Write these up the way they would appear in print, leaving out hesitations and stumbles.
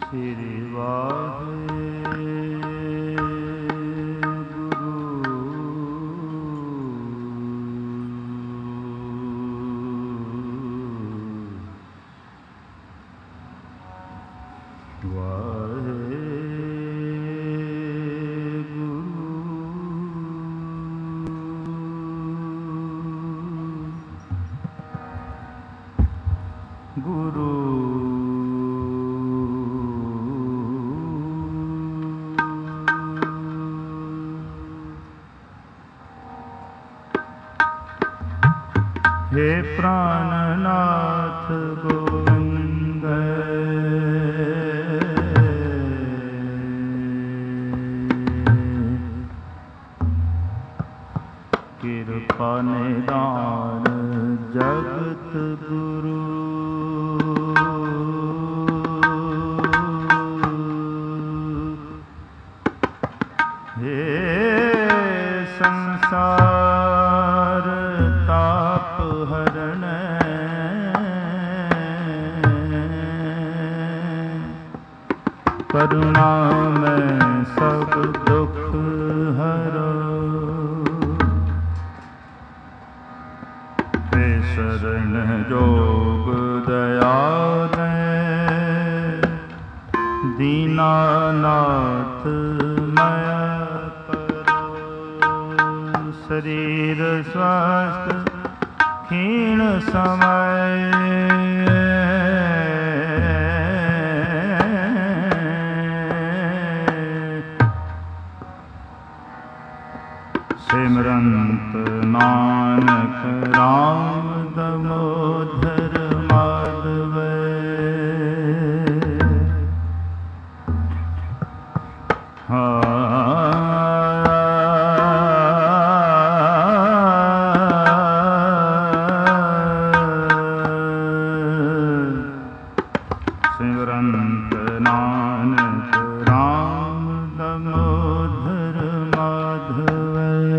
श्री वाहेगुरु गुरु हे प्राणनाथ गोविंद कृपा निदान जगत गुरु हे संसार ताप हरण करुणा में सब दुख हरो हे शरण जोग दया दे दीनानाथ माया शरीर स्वस्थ क्षीण समय सिमरंत नानक राम दामोदर माधव सिमरंत नानक राम दामोदर माधव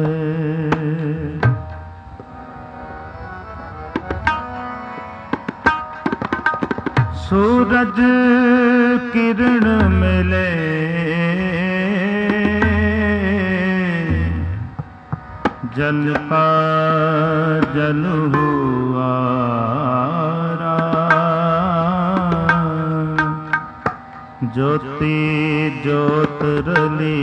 सूरज किरण मिले जल का जल हुआ ज्योति ज्योत रली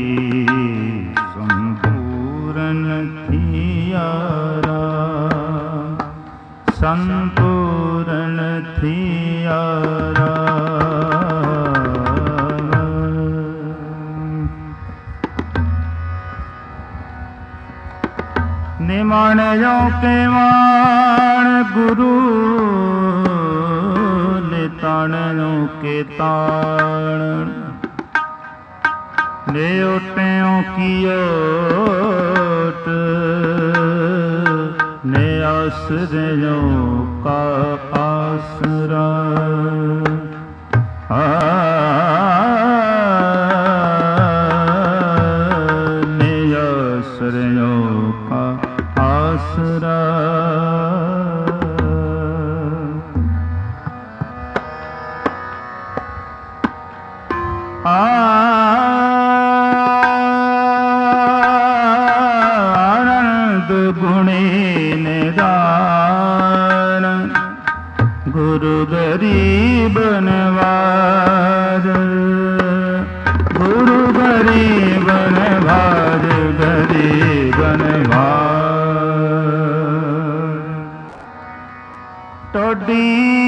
संपूर्ण थियारा संपूर्ण थियारा निमाणयों के मान गुरु ताणों के ताण ने ओटों की ओट ने आश्रयों का आसरा ने आश्रयों का आसरा आनंद गुणी निदान गुरु गरीब नवाज गुरु गरीब नवाज गरीब नवाज टोडी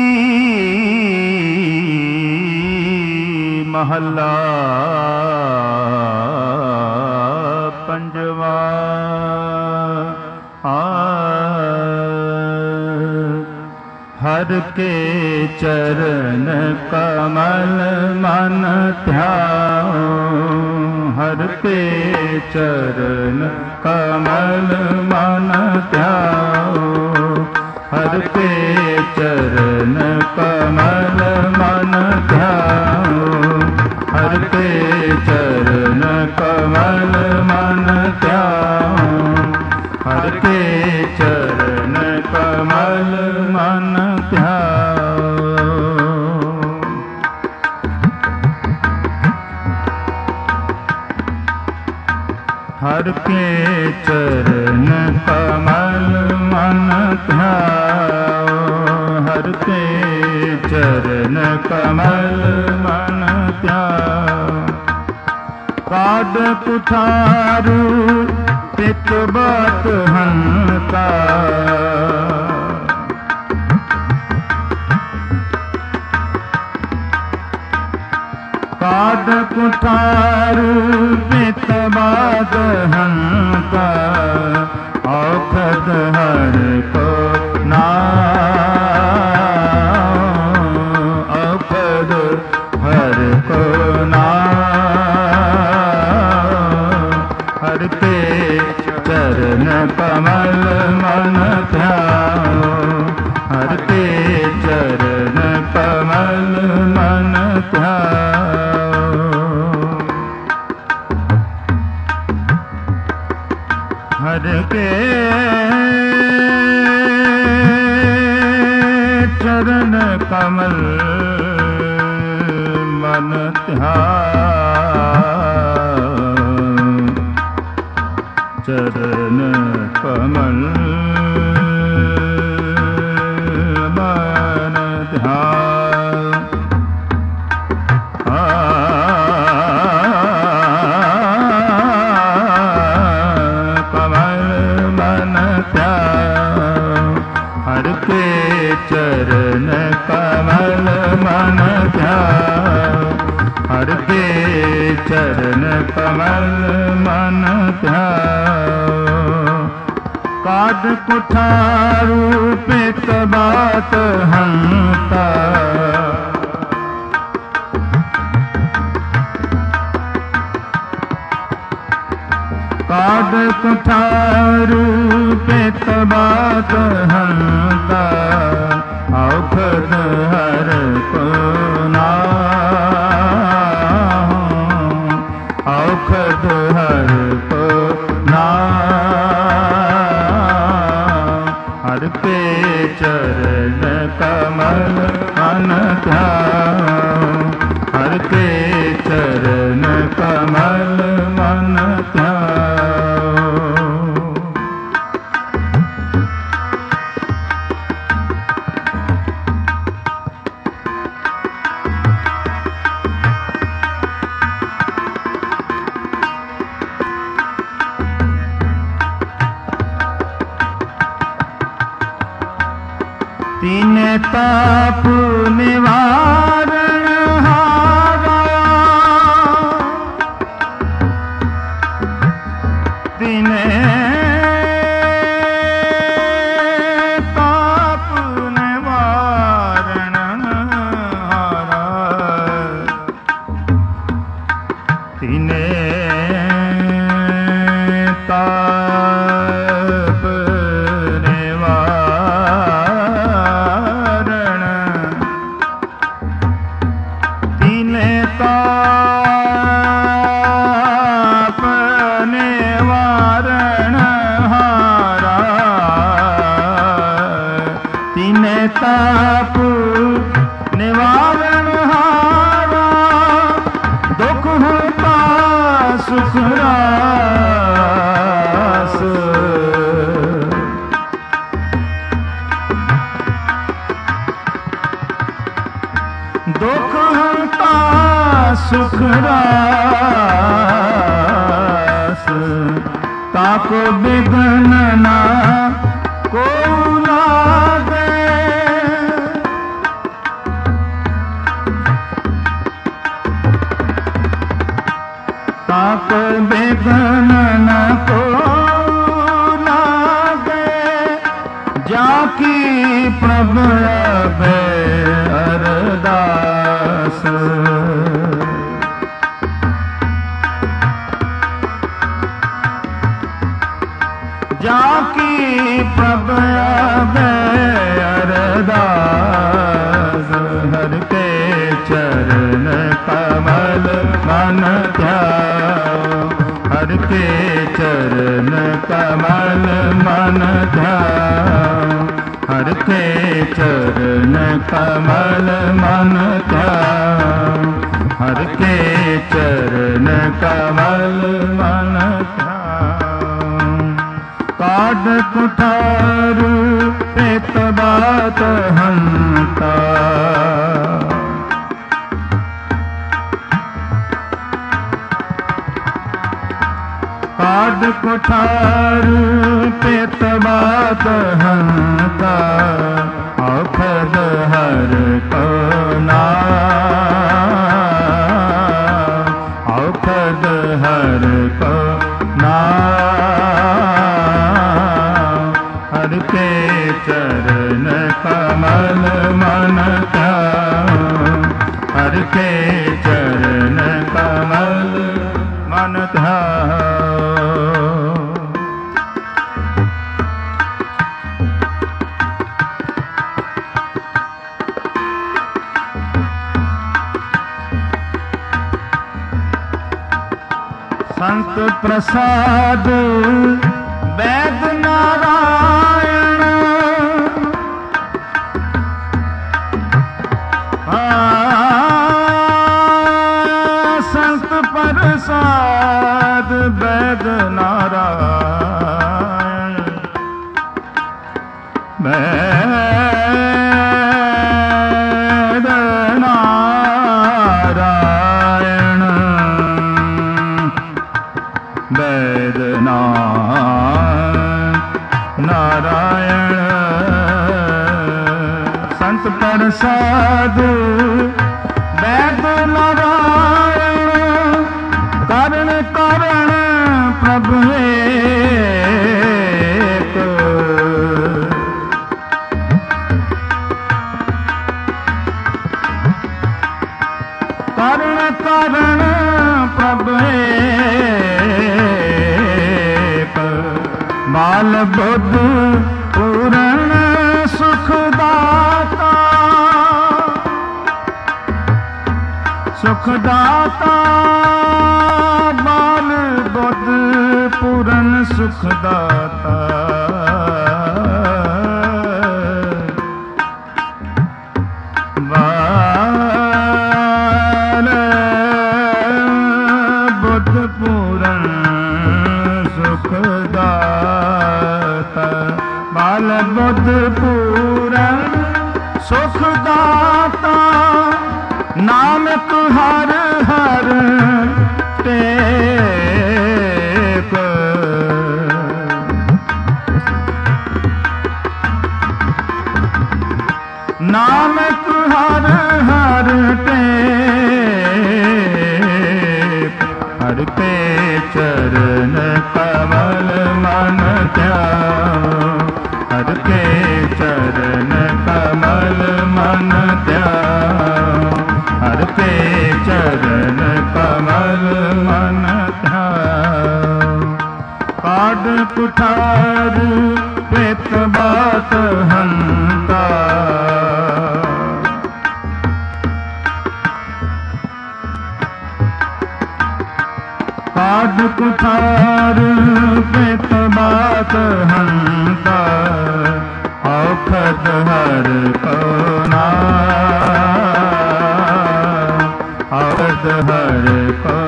महला पंजवा हर के चरण कमल मन ध्याओ हर के चरण कमल मन ध्याओ हर के चरण कमल मन ध्याओ हर के चरण कमल मन ध्याओ हर के चरण कमल मन ध्याओ हर के चरण कमल मन ध्याओ, हर के चरण कमल मन ध्याओ। काद कुठारू पित बात हंता, काद कुठारू पित बात हंता। औखद हर को नाओ, औखद हर को नाओ। हर के चरण कमल मन ध्याओ, हर के चरण कमल मन ध्याओ। हर के चरण कमल मन ध्याओ, चरण कमल मन ध्याओ। कमल मन ध्याओ, हर के चरण कमल मन ध्याओ, हर के चरण कमल मन ध्याओ। काद कुठारू पित बात हंता, काद कुठारू पित बात हंता। औखद हर को नाओ, औखद हर को नाओ। हर के चरण कमल मन ध्याओ, हर के चरण कमल मन ध्याओ। तीन ताप निवारण हारा, तीन ताप निवारण हारा। तीन ताप निवारण, तीन ताप निवारण हारा। तीन ताप निवारण हारा, दुख होता सुख रास। दुख होता सुख रास। ताको बिघ्न ना को लागे, ताको बिघ्न ना को लागे। जाकी प्रभु अभय अरदास, जाकी प्रभु अभय अरदास। हर के चरण कमल मन ध्याओ, हर के चरण कमल मन ध्याओ, हर के चरण कमल मन ध्याओ, हर के चरण कमल मन ध्याओ। कुठार पेत बात हंता, काद कुठार पेत बात हंता, औखद हर को औखद हर को हर के चरण कमल मन ध्यान, हर के चरण कमल मन ध्यान। संत प्रसाद वैद नारायण, संत प्रसाद वैद नारायण, वैद नारायण, वैद नारायण। संत प्रसाद वैद नारायण, करण करण प्रभु एक, करण करण प्रभु एक, बाल बुद्ध पूर्ण सुखदाता, सुखदाता बाल बुद्ध पूर्ण सुखदाता, बाल बुद्ध पूर्ण सुखदाता, बाल बुद्ध पूर्ण सुखदाता, नानक हर हर टेक, नानक हर हर टेक, हर के चरण कमल मन ध्यान, हर के चरण कमल मन ध्यान, हर के चरण कमल मन ध्यान। काद कुठार पेत बात हंता, काद कुठार पेत बात हंता, औखद हर को औखद हर को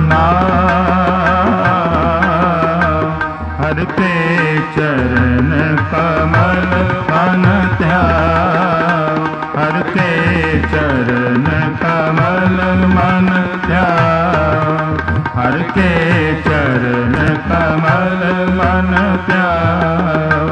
हर के चरण कमल मन ध्यान, हर के चरण कमल मन ध्यान, हर के चरण कमल मन ध्यान।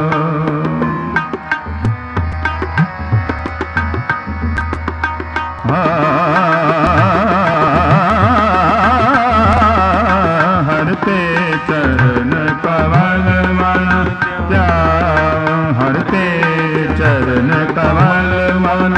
हर के चरण कमल मन ध्यान, हर के चरण कमल मन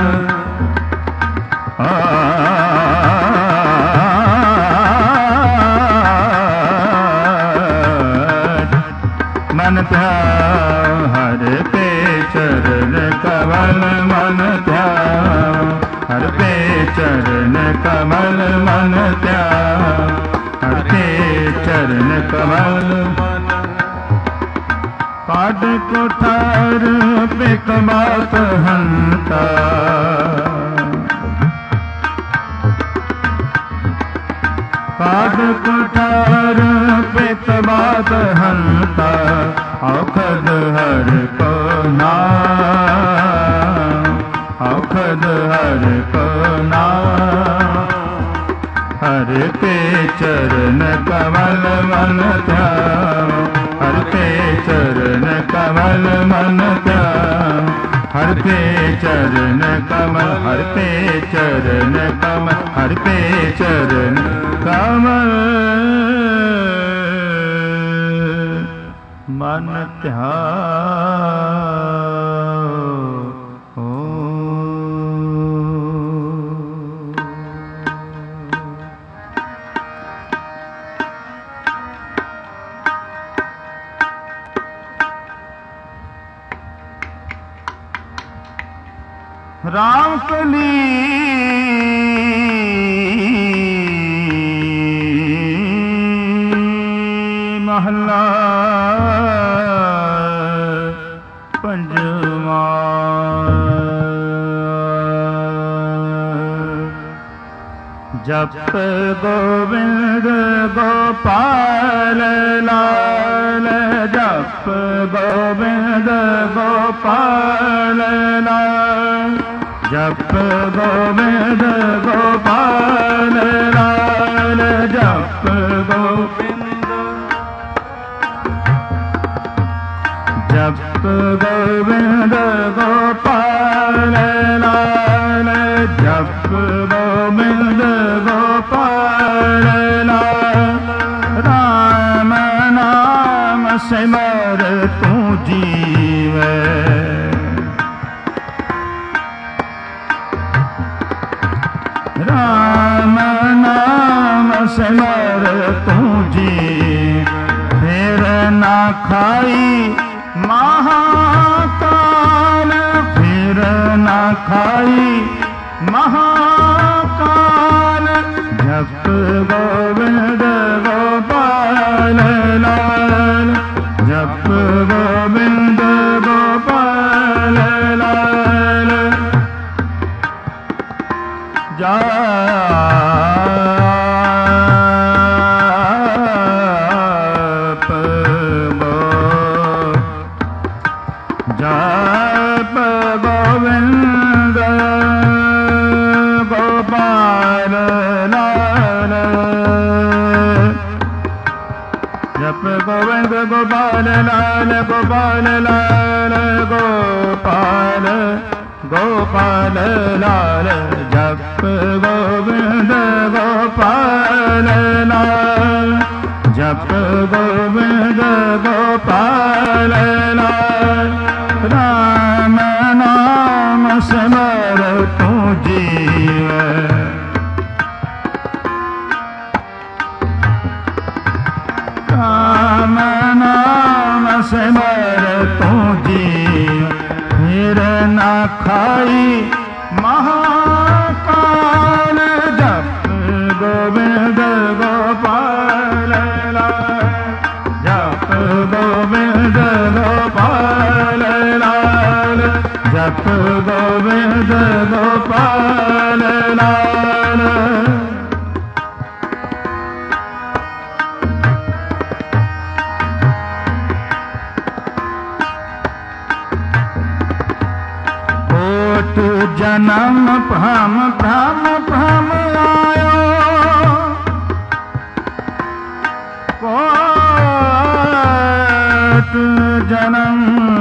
मन ध्यान, हर के चरण कमल मन ध्यान, हर के चरण कमल मन ध्यान, हर के चरण कमल मन। काद कुठार पेत बात हंता, काद कुठार पेत बात हंता, औखद हरि को नाम। हरि के चरण कमल मन ध्यान, हरि के चरण कमल मन ध्यान। हरि के चरण कमल, हरि के चरण कमल, हरि के चरण कमल मन ध्यान। राम कली महला पंजवा। जप गोविंद गोपाल लाल, जप गोविंद गोपाल लाल। जप गोविंद गोपाल लाल, जप गोविंद, जप गोविंद गोपाल लाल, जप गोविंद गोपाल लाल। राम नाम सिमर तू जीवे, राम नाम सिमर तू जी। फिर ना खाई महाकाल, फिर ना खाई महाकाल। जप गोविंद गोपाल लाल, जप गोविंद गोपाल लाल। जप जप गोविंद गोपाल लाल, जप गोविंद गोपाल लाल, गोपाल लाल, गोपाल गोपाल लाल। जप गोविंद गोपाल लाल, जप गोविंद गोपाल लाल। राम नाम सिमर तू जीवे, राम नाम सिमर तू जीवे। फिर ना खाई महाकाल। जप गोविंद गोपाल लाल, जप गोविंद गोपाल लाल, जप गोविंद गोपाल लाल। जन्म भ्रम भ्रम भ्रम आयो, कोट जन्म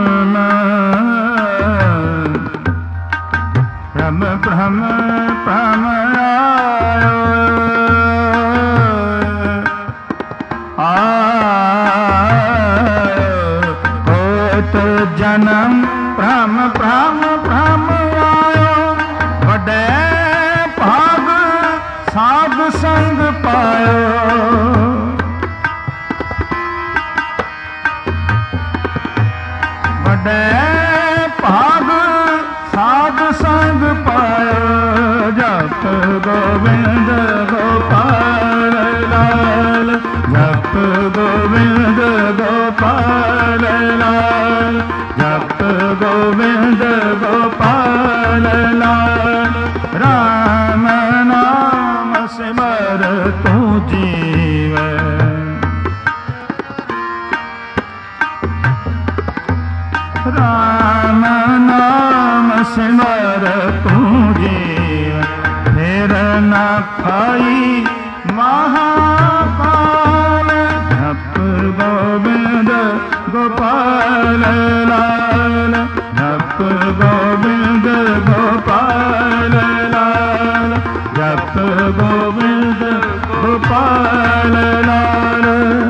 भ्रम भ्रम भ्रम आयो। कोट जन्म भ्रम भ्रम भ्रम भाग साध संग पायो। बड़े भाग साध संग पायो। जप गोविंद गोपाल लाल, जप गोविंद गोपाल लाल, जप गोविंद गोपाल लाल। राम नाम सिमर तू जीवे, राम नाम सिमर तू जीवे। न खाई महाकाल जप गोविंद गोपाल लाल जप गोविंद गोपाल लाल जप गोविंद गोपाल लाल।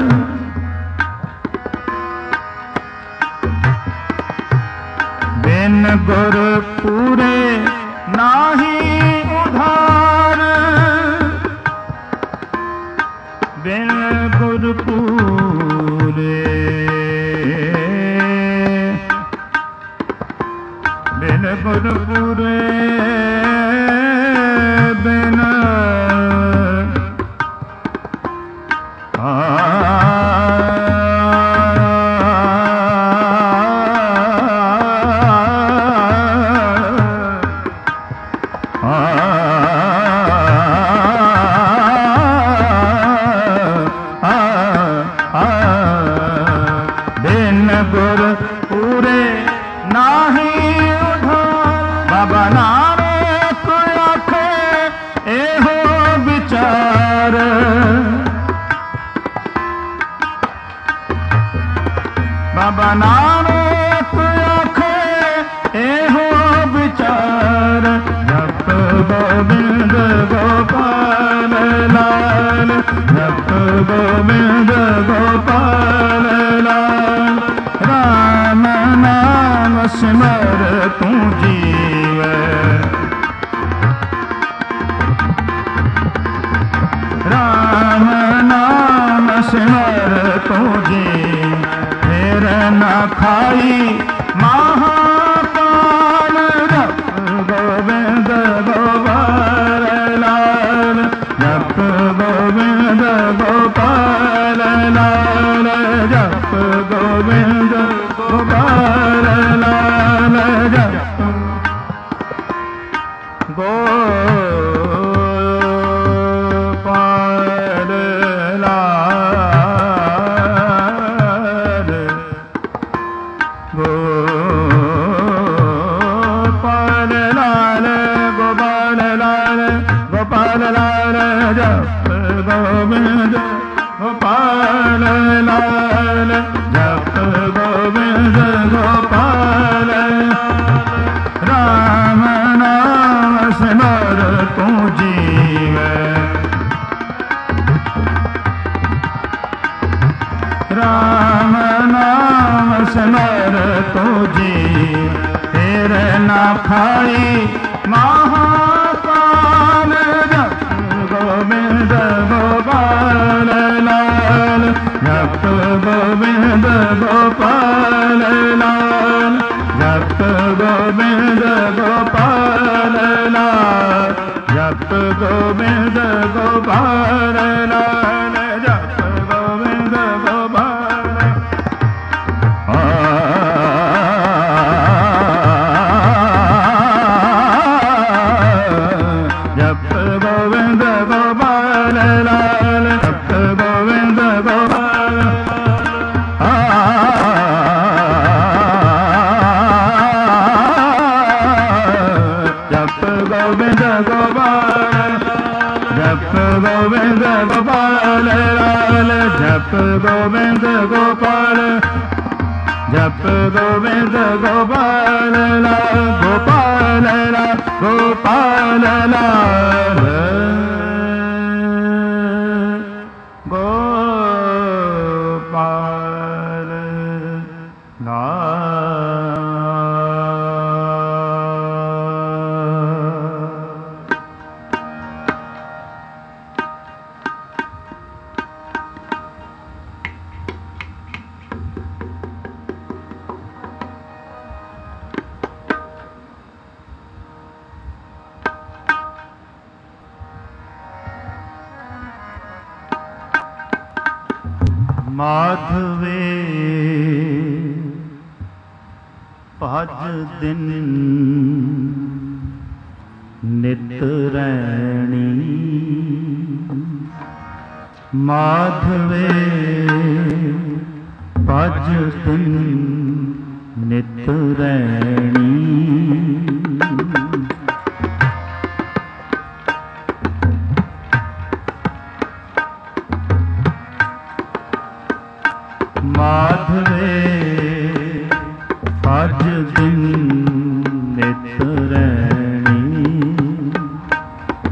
बिन गुर पूरे नाही उधार बिन गुर पूरे बिन गुर पूरे बिन बिन गुर पूरे नाही उधार बाबा नानक आखे एहो विचार बाबा नानक आखे एहो विचार जप गोविंद गोपाल लाल जप गोविंद गोपाल लाल। राम नाम सिमर तू जीवै राम नाम सिमर तू जीवै फिर न खाई महाकाल जप गोविंद गोपाल लाल जप गोविंद गोपाल लाल जप गोविंद गोपाल लाल जप गोपाल लाल गोपाल लाल गोपाल लाल गोपाल लाल जप गोविंद गोपाल लाल जप गोविंद गोपाल। राम नाम सिमर तू जीवै राम नाम सिमर तू जीवै फिर न खाई महाकाल जप गोविंद गोपाल लाल जप गोविंद गोपाल लाल जप गोविंद गोपाल लाल जप गोविंद गोपाल लाल जप गोविंद गोपाल जप गोविंद गोपाल लाल जप गोविंद गोपाल जप गोविंद गोपाल जप गोविंद गोपाल लाल जप गोविंद गोपाल जप गोविंद गोपाल लाल गोपाल लाल गोपाल लाल गोपाल लाल। माधवे भज दिन नित रैणी माधवे भज दिन नित रैणी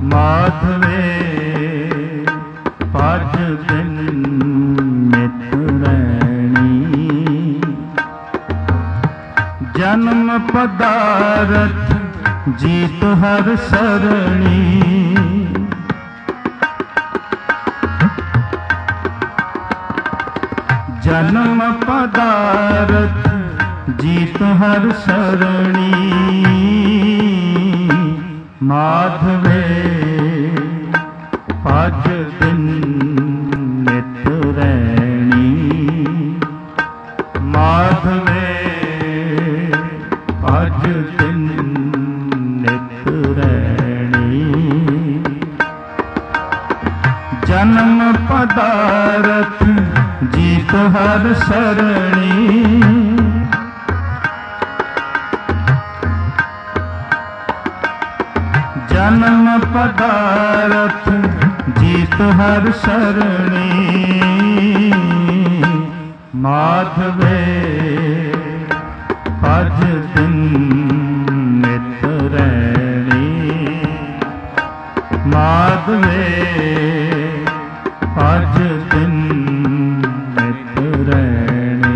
ਮਾਧਵੇ ਭਜ ਬਿਨ ਨਿਤ ਰੈਣੀ। ਜਨਮ ਪਦਾਰਥ ਜੀਤ ਹਰ ਸਰਣੀ। ਜਨਮ ਪਦਾਰਥ ਜੀਤ ਹਰ ਸਰਣੀ। ਮਾਧਵੇ ਭਜ ਬਿਨ ਨਿਤ ਰੈਣੀ। ਮਾਧਵੇ ਭਜ ਬਿਨ ਨਿਤ ਰੈਣੀ। ਜਨਮ ਪਦਾਰਥ ਜੀਤ ਹਰ ਸਰਣੀ। ਜਨਮ ਪਦਾਰਥ ਜੀਤ ਹਰ ਸਰਣੀ। ਮਾਧਵੇ ਭਜ ਬਿਨ ਨਿਤ ਰੈਣੀ। ਮਾਧਵੇ ਭਜ ਬਿਨ ਨਿਤ ਰੈਣੀ।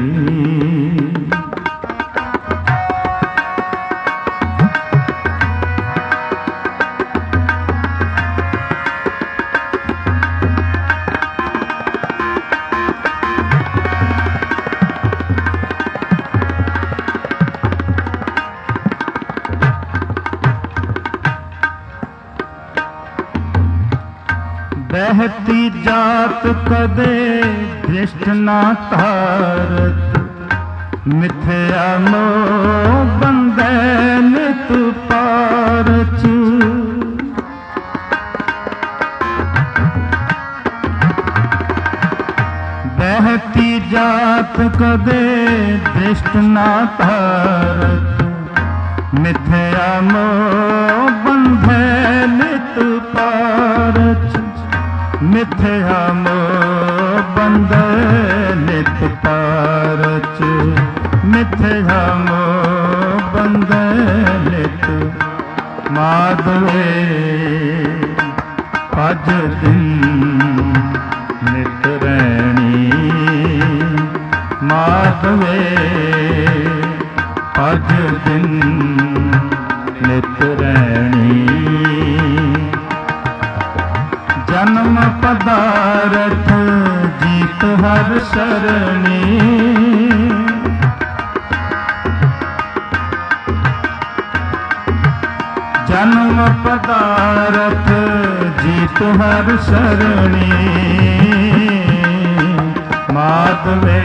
ਬਹਿਤੀ ਜਾਤ ਕਦੇ ਦ੍ਰਿਸ਼ਟ ਨਾ ਧਾਰਤ। ਮਿਥਿਆ ਮੋਹ ਬੰਧੈ ਨਿਤ ਪਾਰਚ। ਬਹਿਤੀ ਜਾਤ ਕਦੇ ਦ੍ਰਿਸ਼ਟ ਨਾ ਧਾਰਤ। ਮਿਥਿਆ ਮੋਹ ਬੰਧੈ ਨਿਤ ਪਾਰਚ। ਮਿਥਿਆ ਮੋਹ ਬੰਧੈ ਨਿਤ ਪਾਰਚ। ਮਿਥਿਆ ਮੋਹ ਬੰਧੈ ਨਿਤ। ਮਾਧਵੇ ਭਜ ਬਿਨ ਨਿਤ ਰੈਣੀ। ਮਾਧਵੇ ਭਜ ਬਿਨ ਨਿਤ ਰੈਣੀ। ਜਨਮ ਪਦਾਰਥ ਜੀਤ ਹਰ ਸਰਣੀ। ਜਨਮ ਪਦਾਰਥ ਜੀਤ ਹਰ ਸਰਣੀ। ਮਾਧਵੇ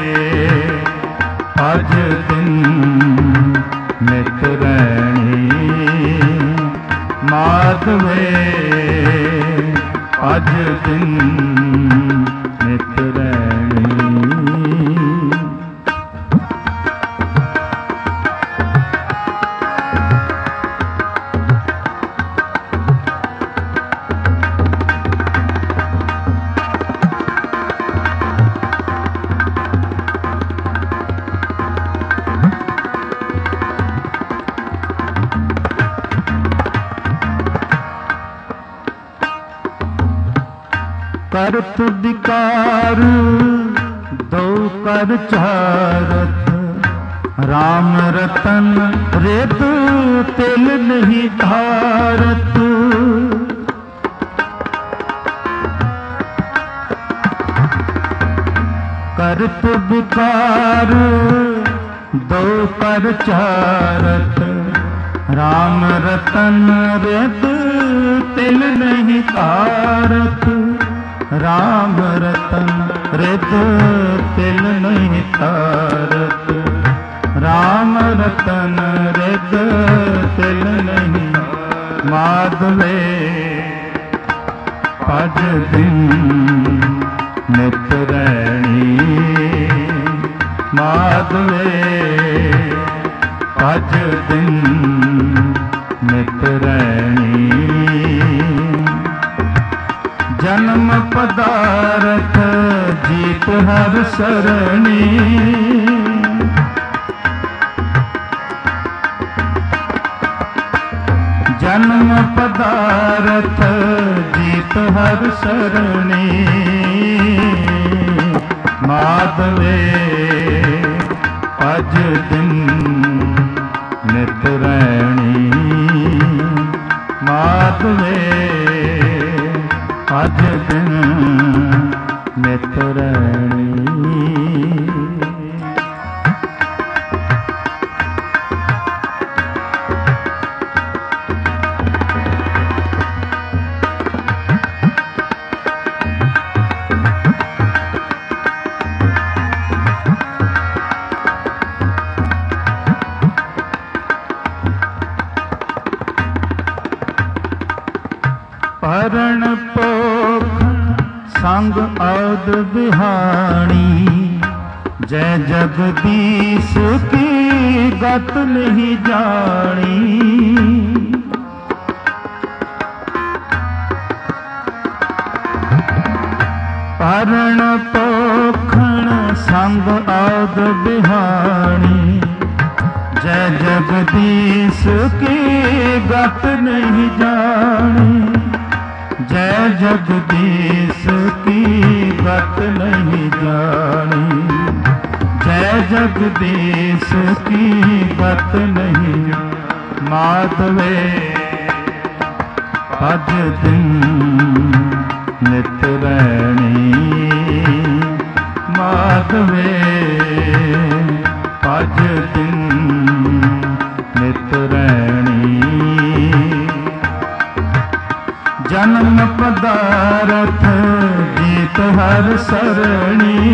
ਭਜ ਬਿਨ ਨਿਤ ਰੈਣੀ। ਮਾਧਵੇ ਭਜ ਬਿਨ ਨਿਤ ਰੈਣੀ। ਕਰਤ ਵਿਕਾਰ ਦੋ ਕਰ ਚਾਰਤ। ਰਾਮ ਰਤਨ ਰਿਦ ਤਿਲ ਨਹੀਂ ਧਾਰਤ। ਕਰਤ ਵਿਕਾਰ ਦੋ ਕਰ ਚਾਰਤ। ਰਾਮ ਰਤਨ ਰਿਦ ਤਿਲ ਨਹੀਂ ਧਾਰਤ। ਰਾਮ ਰਤਨ ਰਿਦ ਤਿਲ ਨਹੀਂ ਧਾਰਤ। ਰਾਮ ਰਤਨ ਰਿਦ ਤਿਲ ਨਹੀਂ। ਮਾਧਵੇ ਭਜ ਬਿਨ ਨਿਤ ਰੈਣੀ। ਮਾਧਵੇ ਭਜ ਬਿਨ ਨਿਤ ਰੈਣੀ। ਜਨਮ ਪਦਾਰਥ ਜੀਤ ਹਰ ਸਰਣੀ। ਜਨਮ ਪਦਾਰਥ पदारथ जीत हर सरणी माधवे अज दिन नित रैणी माधवे अज दिन नित रैणी। परण पोख संग औद बिहाणी जय जगदीश की गत नहीं जानी। परण पोखण संग औद बिहाणी जय जगदीश की गत नहीं जानी। जय जगदीश की गत नहीं जानी जय जगदीश की गत नहीं। माधवे अज दिन नित रैणी माधवे अज दिन नित रैणी। जन्म पदारथ जीत हर सरणी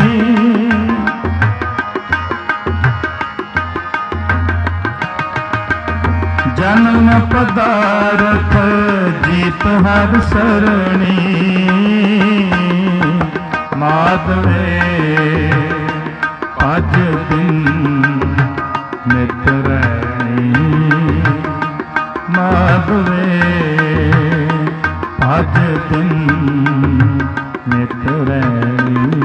जन्म पदारथ जीत हर सरणी माधवे अज दिन नित रैणी माधवे अज दिन नित रैणी।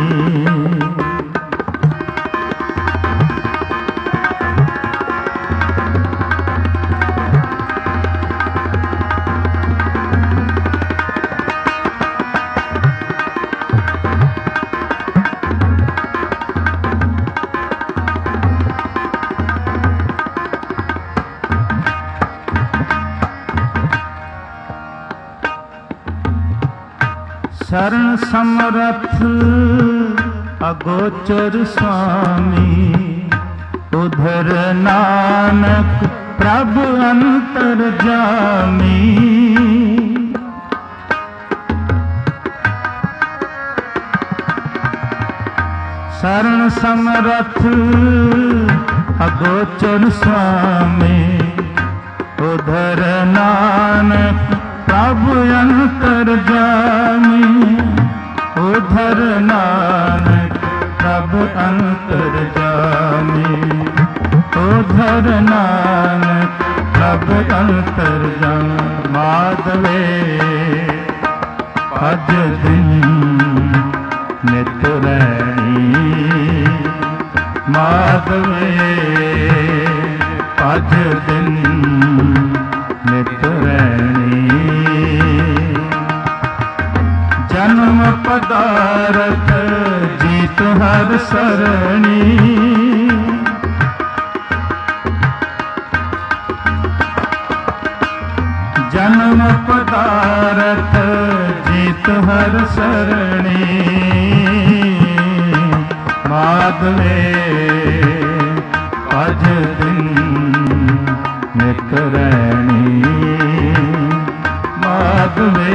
शरण समरथ अगोचर स्वामी उधर नानक प्रभु अंतर जामी। शरण समरथ अगोचर स्वामी उधर नानक प्रभु अंतर जामी। उधर नानक प्रभु अंतर जामी उधर नानक प्रभु अंतर जामी। माधवे अज दिन नित रैणी माधवे अज दिन नित रैणी। जन्म पदारथ जीत हर सरणी जन्म पदारथ जीत हर सरणी माधवे अज दिन नित रैणी माधवे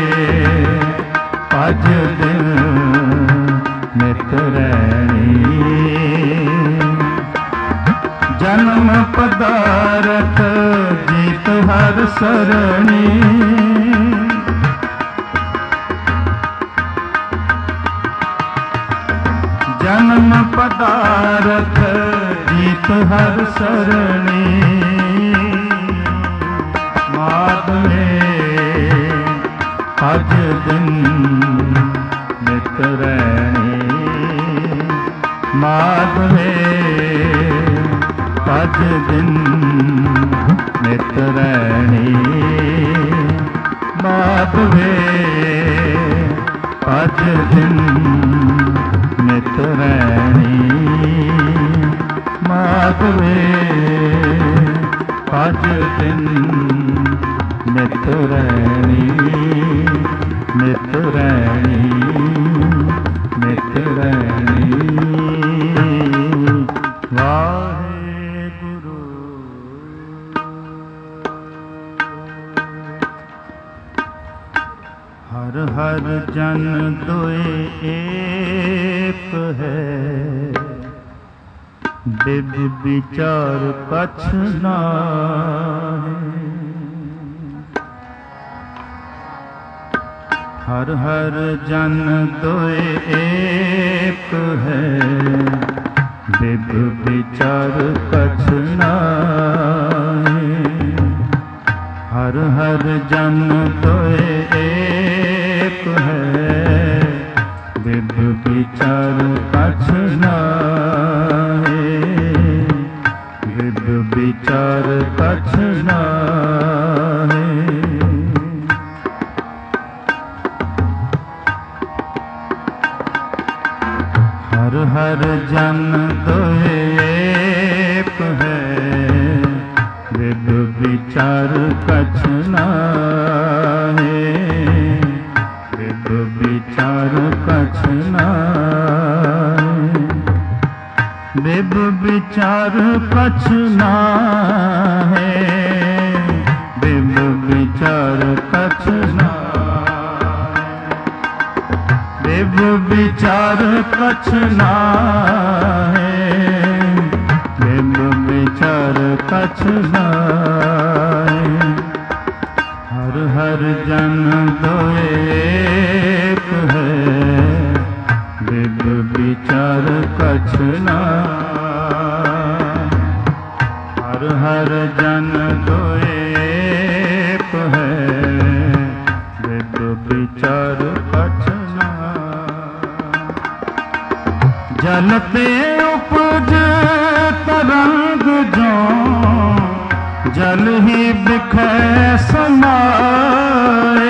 अज दिन नित रैणी। जन्म पदारथ जीत हर सरणी जन्म पदारथ जीत हर सरणी माधवे अज दिन नित रैणी माधवे अज दिन नित रैणी ਮਾਧਵੇ ਪਜ ਦਿਨ ਨਿਤ ਰੈਣੀ ਮਾਧਵੇ ਪਜ ਦਿਨ ਨਿਤ ਰੈਣੀ ਨਿਤ ਰੈਣੀ ਨਿਤ ਰੈਣੀ ਵਾਹਿਗੁਰੂ। ਹਰ ਹਰ ਜਨ ਦੋਇ ਏਕ ਹੈ, ਬਿਬ ਵਿਚਾਰ ਕਛ ਨਾਹੀ। ਹਰ ਹਰ ਜਨ ਦੋਇ ਏਕ ਹੈ, ਬਿਬ ਵਿਚਾਰ ਕਛ ਨਾਹੀ। ਹਰ ਹਰ ਜਨ ਦੋਇ ਏਕ ਹੈ, ਬਿਬ ਵਿਚਾਰ ਕਛ ਨਾਹੀ। ਬਿਬ ਵਿਚਾਰ ਕਛ ਨਾਹੀ। ਹਰ ਹਰ ਜਨ ਦੋਇ ਏਕ ਹੈ, ਬਿਬ ਵਿਚਾਰ ਕਛ ਨਾਹੀ। ਬਿਬ ਵਿਚਾਰ ਕਛ ਨਾਹੀ। ਬਿਬ ਵਿਚਾਰ ਕਛ ਨਾਹੀ। ਬਿਬ ਵਿਚਾਰ ਕਛ ਬਿਬ ਵਿਚਾਰ ਕਛ ਨਾਹੀ। ਬਿਬ ਵਿਚਾਰ ਕਛ ਨਾਹੀ। ਹਰ ਹਰ ਜਨ ਦੋਇ ਏਕ ਹੈ, ਬਿਬ ਵਿਚਾਰ ਕਛ ਨਾਹੀ। ਹਰ ਹਰ ਜਨ ਦੋਇ ਏਕ ਹੈ, ਬਿਬ ਵਿਚਾਰ ਕਛ ਜਲ ਤੇ ਉਪਜ ਤਰੰਗ ਜੋ, ਜਲ ਹੀ ਬਿਖੈ ਸਮਾਏ।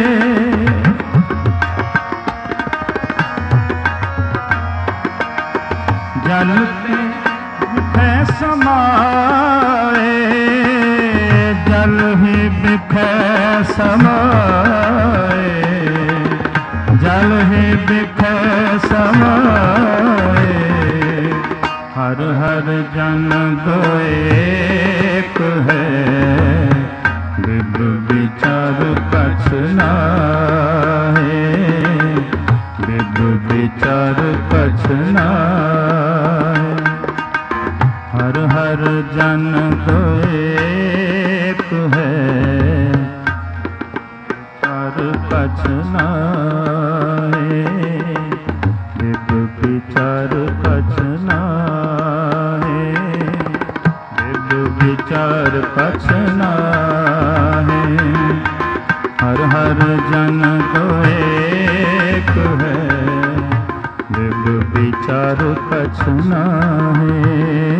ਜਲ ਤੇ ਬਿਖੈ ਸਮਾਏ। ਜਲ ਹੀ ਬਿਖੈ ਸਮਾਏ। ਜਲ ਹੀ ਬਿਖੈ ਸਮਾਏ। ਹਰ ਹਰ ਜਨ ਦੋਇ ਏਕ ਹੈ, ਬਿਬ ਵਿਚਾਰ ਕਛ ਨਾਹੀ। ਬਿਬ ਵਿਚਾਰ ਕਛ ਨਾਹੀ। ਹਰ ਹਰ ਜਨ ਦੋਇ ਏਕ ਹੈ, ਵਿਚਾਰ ਕਛ ਨਾਹੀ। ਬਿਬ ਵਿਚਾਰ ਕਛ ਨਾਹੀ। ਬਿਬ ਵਿਚਾਰ ਕਛ ਨਾਹੀ। ਹਰ ਹਰ ਜਨ ਦੋਇ ਏਕ ਹੈ, ਬਿਬ ਵਿਚਾਰ ਕਛ ਨਾਹੀ।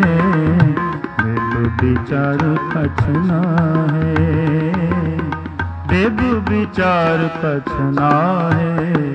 ਬਿਬ ਵਿਚਾਰ ਕਛ ਨਾਹੀ। ਬਿਬ ਵਿਚਾਰ ਕਛ ਨਾਹੀ।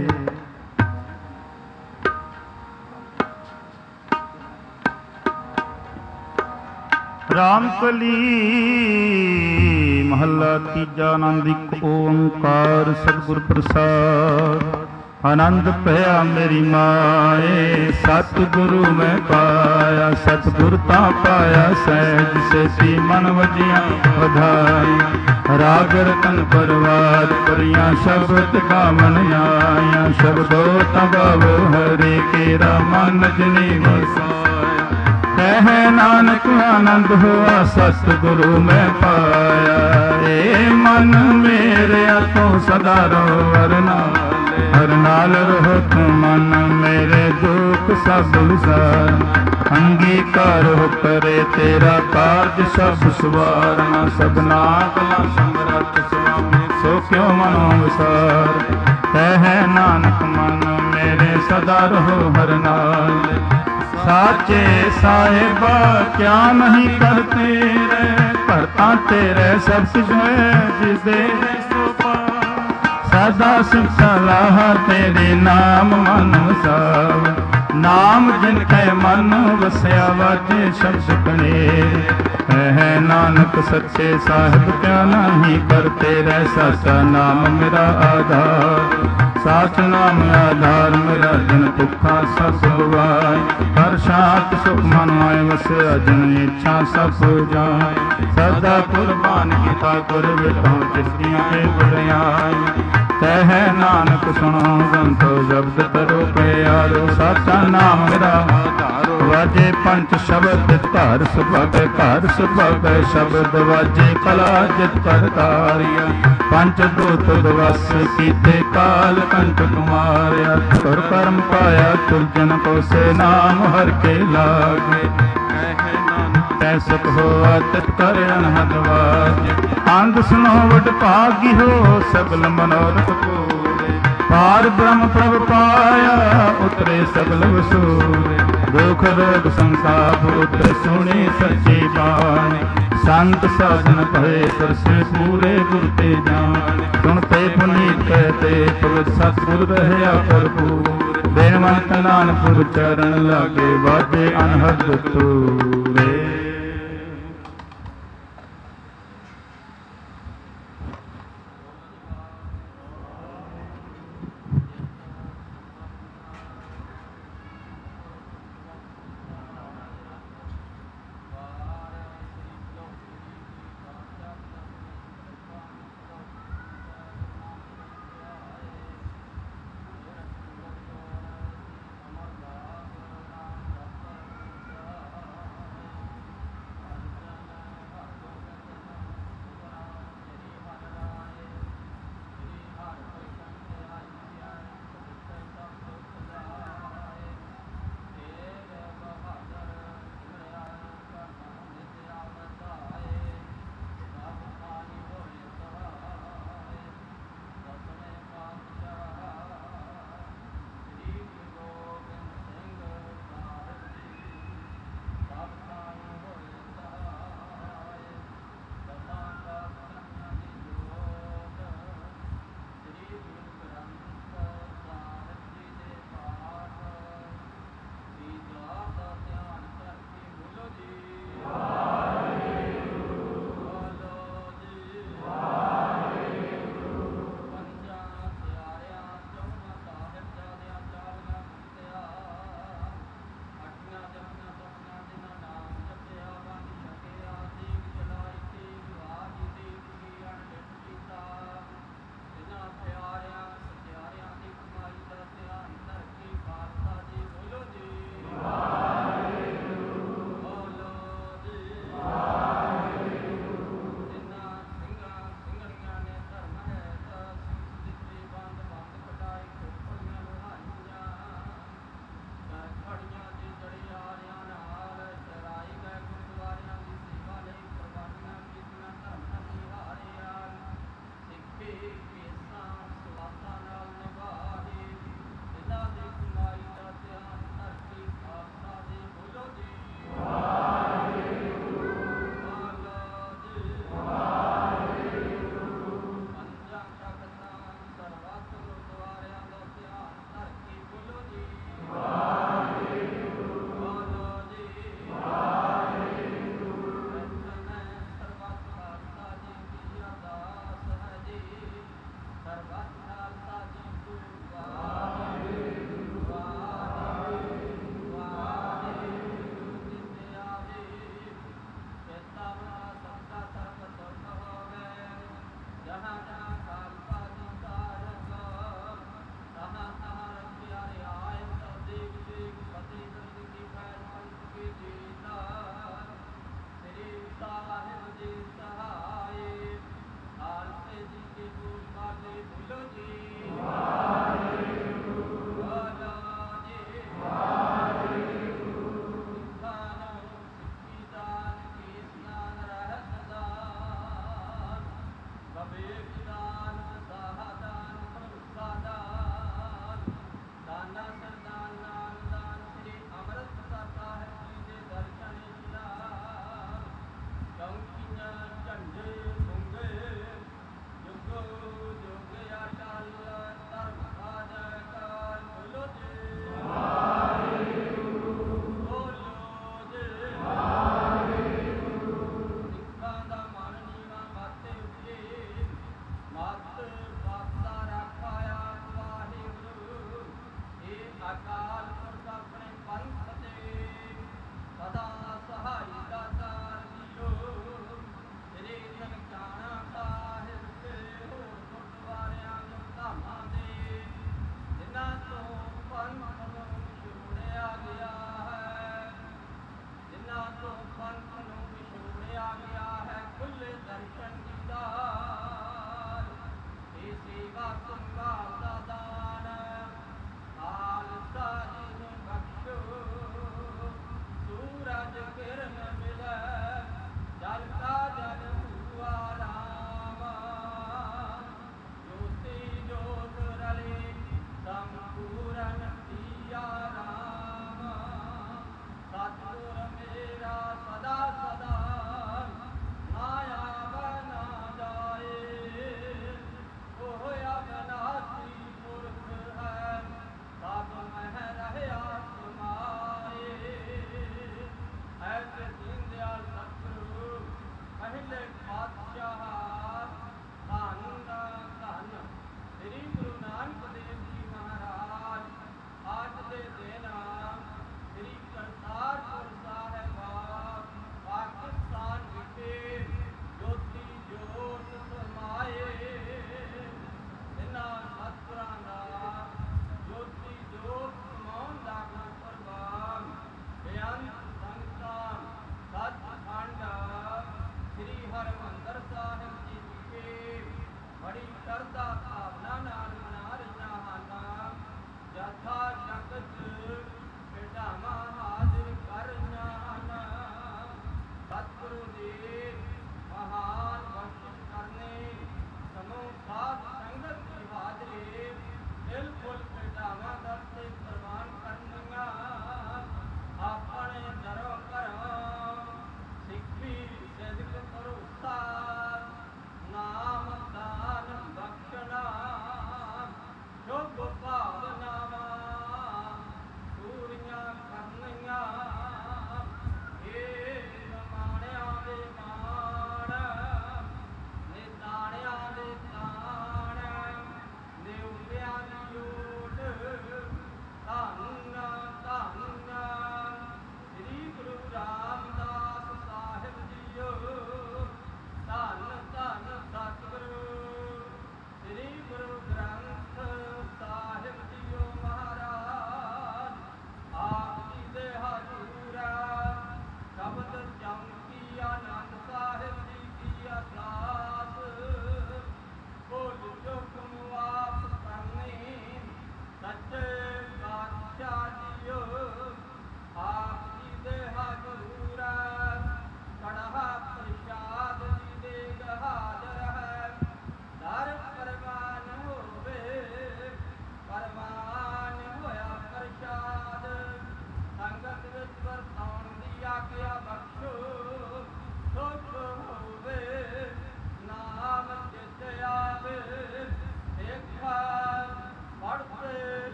ਰਾਮ ਕਲੀ ਮਹੱਲਾ ਤੀਜਾ। ਆਨੰਦ ਇੱਕ ਓੰਕਾਰ ਸਤਿਗੁਰ ਪ੍ਰਸਾਦਿ। ਆਨੰਦ ਭਇਆ ਮੇਰੀ ਮਾਏ, ਸਤਿਗੁਰੂ ਮੈਂ ਪਾਇਆ। ਸਤਿਗੁਰ ਤਾਂ ਪਾਇਆ ਸਹਿਜ ਸੇਤੀ, ਮਨ ਵਜੀਆਂ ਵਧਾਈ। ਰਾਗ ਰਤਨ ਪਰਵਾਰ ਕਰੀਆਂ, ਸ਼ਬਦ ਗਾਵਨ ਆਇਆ। ਸ਼ਬਦੋ ਤਗਾਵੋ ਹਰੇ ਕੇਰਾ, ਮਨ ਜਨੀ ਵਸਾਇਆ। ਕਹਿ ਨਾਨਕ ਆਨੰਦ ਹੋਆ, ਸਤਿਗੁਰੂ ਮੈਂ ਪਾਇਆ। ਏ ਮਨ ਮੇਰਿਆ ਤੂੰ ਸਦਾ ਰਹੁ ਹਰਿ ਨਾਲੇ। ਹਰਿ ਨਾਲ ਰਹੋ ਤੂੰ ਮਨ ਮੇਰੇ, ਦੁਖ ਸਭ ਵਿਸਾਰ। ਅੰਗੀਕਾਰ ਹੋ ਕਰੇ ਤੇਰਾ ਕਾਰਜ ਸਭ ਸਵਾਰਨਾ। ਸਭਨਾ ਕਲਾ ਸਮਰੱਥ ਸੁਆਮੀ, ਸੋ ਕਿਉ ਮਨੋ ਵਿਸਾਰ। ਕਹਿ ਨਾਨਕ ਮਨ ਮੇਰੇ ਸਦਾ ਰਹੋ ਹਰਿ ਨਾਲੇ। ਸਾਚੇ ਸਾਹਿਬਾ ਕਿਆ ਨਹੀਂ ਕਰਤੇ ਰੇ, ਭਰਤਾ ਤੇਰੇ ਸਭ ਕੁਝ ਹੈ ਜਿਸ ਦੇ ਸੋ ਪਾਰ। ਸਦਾ ਸਿਖ ਸਲਾਹ ਤੇਰੇ ਨਾਮ ਮਨ ਵਸਾਵੇ। ਨਾਮ ਜਿਨ ਕੈ ਮਨ ਵਸਿਆ ਵਾਜੇ ਸ਼ਬਦ ਕਨੇਰ। ਹੈ ਨਾਨਕ ਸੱਚੇ ਸਾਹਿਬ ਕਿਆ ਨਾਹੀ ਕਰਤੇ ਰਹਿ। ਸਾਚਾ ਨਾਮ ਮੇਰਾ ਆਧਾਰ, ਸਾਚ ਨਾਮ ਆਧਾਰ ਮੇਰਾ। ਜਨ ਭੁੱਖਾ ਸਭ ਗਵਾਏ, ਹਰ ਸ਼ਾਂਤ ਸੁਖ ਮਨ ਆਏ ਵਸਿਆ। ਜਨ ਇੱਛਾ ਸਭ ਜਾਏ, ਸਦਾ ਕੁਰਬਾਨ ਕੀਤਾ ਗੁਰ ਵਿਟਹੁ ਤਿਸਦੀਆਂ ਇਹ ਵਡਿਆਈ। ਕਹਿ ਨਾਨਕ ਸੁਣੋ ਸੰਤੋ ਸ਼ਬਦ ਕਰੋ ਪਿਆਰੋ। ਸਾਚਾ ਨਾਮ ਮੇਰਾ ਆਧਾਰੋ, ਵਾਜੇ ਪੰਚ ਸ਼ਬਦ ਘਰ ਸੁਭਾਗੈ। ਘਰ ਸੁਭਾਗੈ ਸ਼ਬਦ ਵਾਜੇ, ਕਲਾ ਜਿਤ ਕਰ ਤਾਰਿਆ। ਪੰਚ ਦੂਤ ਦਿਵਸ ਕੀਤੇ ਕਾਲ ਕੰਠ ਕੁਮਾਰਿਆ। ਤੁਰ ਕਰਮ ਪਾਇਆ ਤੁਰਜਨ ਕੋ ਸੇ ਨਾਮ ਹਰ ਕੇ ਲਾਗੇ। ਤੈ ਸੁਖ ਹੋਆ ਤਿਤ ਕਰ ਅਨਹਦ ਵਾਜ। ਅੰਧ ਸੁਨੋ ਵਡ ਭਾਗੀ ਹੋ ਸਗਲ ਮਨੋਰਥ ਪੂਰੇ। ਪਾਰ ਬ੍ਰਹਮ ਪ੍ਰਭ ਪਾਇਆ ਉਤਰੇ ਸਗਲ ਵਸੂਰੇ। ਦੁਖ ਰੋਗ ਸੰਸਾਪ ਉਤਰੇ ਸੁਣੀ ਸੱਚੀ ਬਾਣੀ। ਸੰਤ ਸਾਧਨ ਭਏ ਸਰਸੇ ਪੂਰੇ ਗੁਰ ਤੇ ਜਾਣੇ। ਸੁਣਤੇ ਪੁਨੀਤ ਕਹਤੇ ਪਵਿੱਤ ਸਤਿਗੁਰ ਰਹਿਆ ਭਰਪੂਰ। ਬੇਨਵੰਤ ਨਾਨਕਪੁਰ ਚਰਨ ਲਾਗੇ ਵਾਜੇ ਅਨਹਦ ਤੂਰੇ।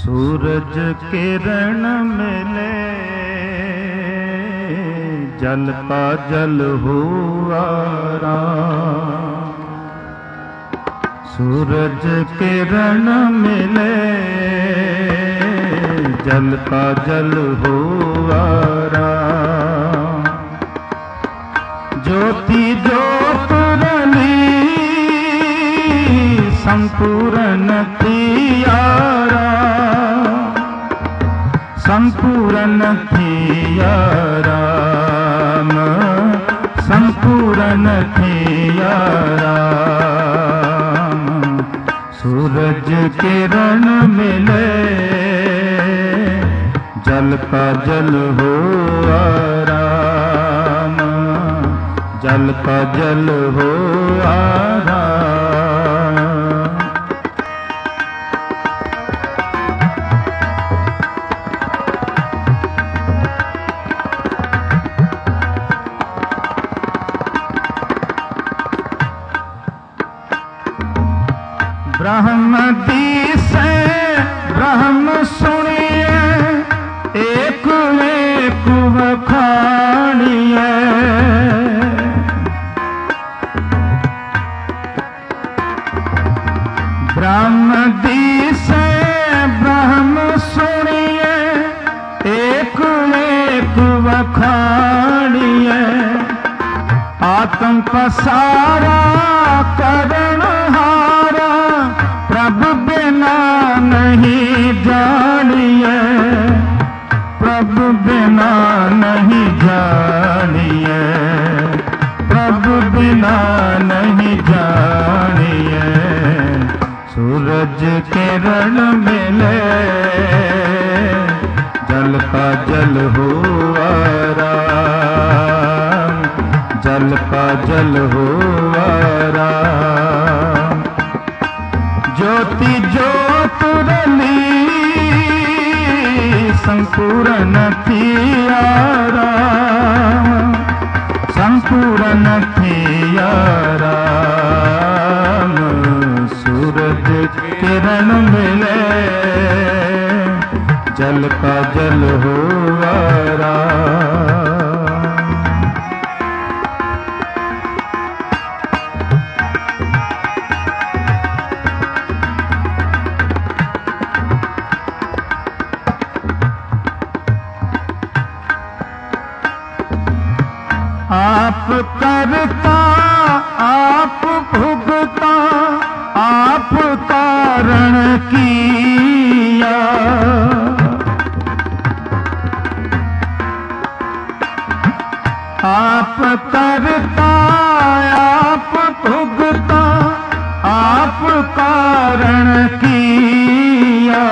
सूरज किरण मिले जल का जल हुआ राम। सूरज किरण मिले जल का जल हुआ राम। ज्योति ज्योत रली संपूर्ण थियारा, संपूर्ण थियारा, संपूर्ण थियारा। सूरज किरण मिले जल का जल हुआ राम, जल का जल हुआ राम। ब्रह्म दिसे ब्रह्म सुनिए एक एक बखानिए। ब्रह्म दिसे ब्रह्म सुनिए एक एक बखानिए। आत्म पसारा करण हारा प्रभु बिना नहीं जानिए, प्रभु बिना नहीं जानिए, प्रभु बिना नहीं जानिए। सूरज किरण मिले जल का जल हुआ राम, जल का जल हुआ राम। ज्योति ज्योत रली संपूर्ण थियारा, संपूर्ण थियारा। सूरज किरण मिले जल का जल हुआ राम। आप करता आप भुगता आप कारण किया। आप करता आप भुगता आप कारण किया।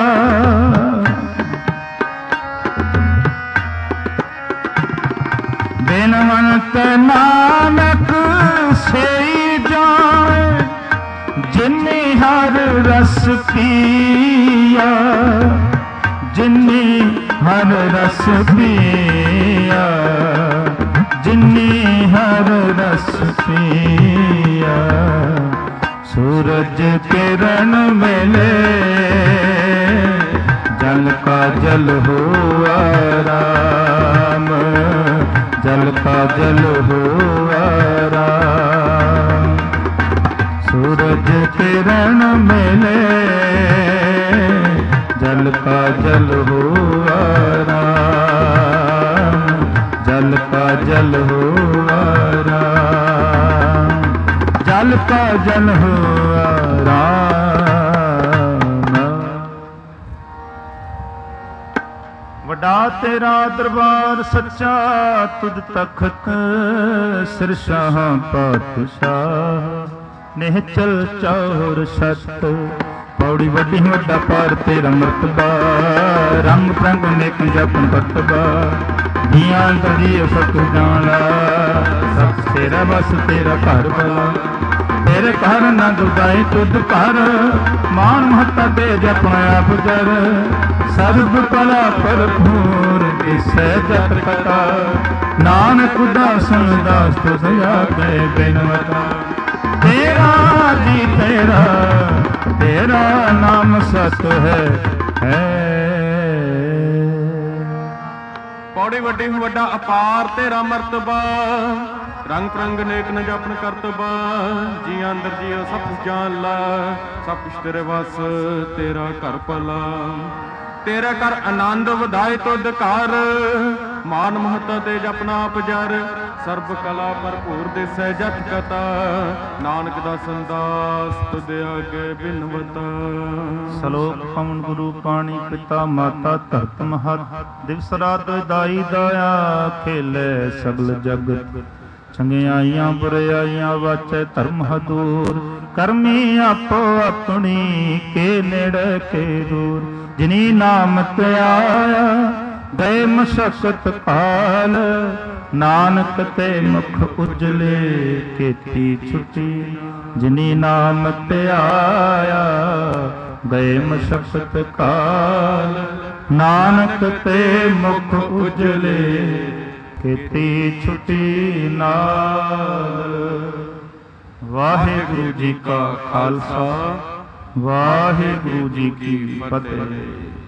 बिनवंत नानक से जाए जिन्ने हर रस पिया, जिन्ने हर रस पिया, जिन्ने हर रस पिया। सूरज किरण मिले जल का जल हुआ राम, जल का जल हुआ राम। सूरज किरण मिले जल का जल हुआ राम, जल का जल हुआ राम, जल का जल हुआ राम। वड्डा तेरा दरबार सच्चा तुझ तखत सिर शाह पातशाह निहचल चौर सत। पौड़ी वड्डी वड्डा पार तेरा मरतबा रंग प्रंग नेक जपन करतबा। जियां तजी सत जाना सब तेरा बस तेरा घर भला। तेरे घर ना दुदाई तुद कर मान महता दे जपना आप जर। सर्व कला भरपूर दिसै जत कथा नानक उदासन दास तुझ आगे बिनवता। तेरा जी तेरा तेरा नाम सत है ਹੈ। ਪੌੜੀ ਵੱਡੀ ਹੂੰ ਵੱਡਾ ਅਪਾਰ ਤੇਰਾ ਮਰਤਬਾ, ਰੰਗ ਪ੍ਰੰਗ ਨੇਕ ਨ ਜਪਨ ਕਰਤਬਾ। ਜੀ ਅੰਦਰ ਜੀਓ ਸਭ ਕੁਛ ਜਾਣ ਲਾ, ਸਭ ਕੁਛ ਤੇਰੇ ਵਸ ਤੇਰਾ ਘਰ ਭਲਾ। ਤੇਰਾ ਕਰ ਆਨੰਦ ਵਧਾਏ ਤੁਧ ਘਰ, ਮਾਨ ਮਹੱਤਾ ਤੇ ਜਪਨਾ ਆਪ ਜਰ। ਸਰਬ ਕਲਾ ਭਰਪੂਰ ਦਿਸੈ ਜਤ ਕਤਾ, ਨਾਨਕ ਦਾ ਸੰਦਾਸ ਤੁਧ ਆਗੇ ਬਿਨਵਤਾ। ਸ਼ਲੋਕ ਪਵਨ ਗੁਰੂ ਪਾਣੀ ਪਿਤਾ ਮਾਤਾ ਧਰਤ ਮਹਤ, ਦਿਵਸ ਰਾਤ ਦਾਈ ਦਾਇਆ ਖੇਲੇ ਸਗਲ ਜਗਤ। ਚੰਗਿਆਈਆਂ ਬੁਰਿਆਈਆਂ ਵਾਚੈ ਧਰਮ ਹਦੂਰ, ਕਰਮੀ ਆਪੋ ਆਪਣੀ ਕੇ ਨੇੜੇ ਕੇ ਦੂਰ। ਜਿਨੀ ਨਾਮ ਤੇ ਆਇਆ ਗਏ ਮਸ਼ਕਤ ਕਾਲ, ਨਾਨਕ ਤੇ ਮੁਖ ਉਜਲੇ ਕੀਤੀ ਛੁਟੀ। ਜਿਨੀ ਨਾਮ ਤੇ ਆਇਆ ਗਏ ਮਸ਼ਕਤ ਕਾਲ, ਨਾਨਕ ਤੇ ਮੁਖ ਉਜਲੇ ਕੀਤੀ ਛੁਟੀ ਨਾਲ। ਵਾਹਿਗੁਰੂ ਜੀ ਕਾ ਖਾਲਸਾ, ਵਾਹਿਗੁਰੂ ਜੀ ਕੀ ਫਤਿਹ।